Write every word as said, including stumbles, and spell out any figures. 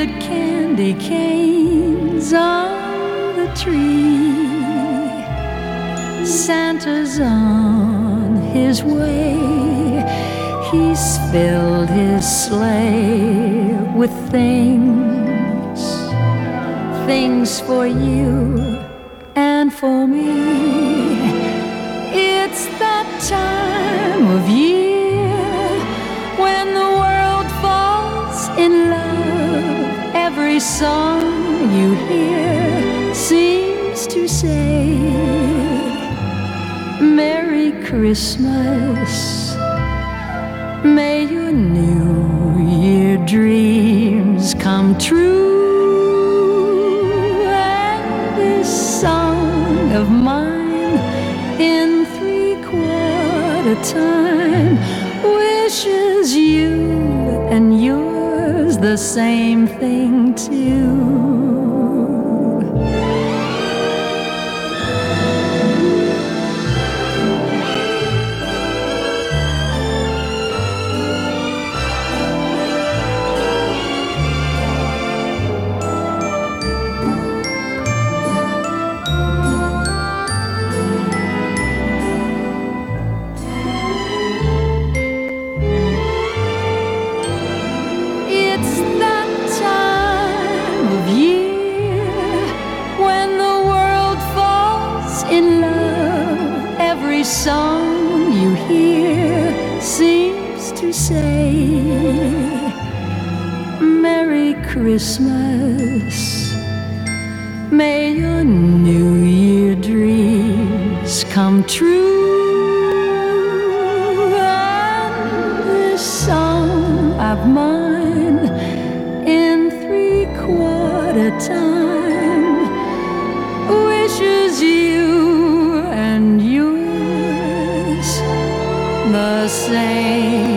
good candy canes on the tree. Santa's on his way. He's filled his sleigh with things, things for you and for me. It's that time of year when the world falls in love. Every song you hear seems to say, Merry Christmas. May your New Year dreams come true. And this song of mine in three-quarter time wishes you and yours the same thing too. Song you hear seems to say, Merry Christmas. May your New Year dreams come true. And this song of mine in three-quarter time wishes you and you the same.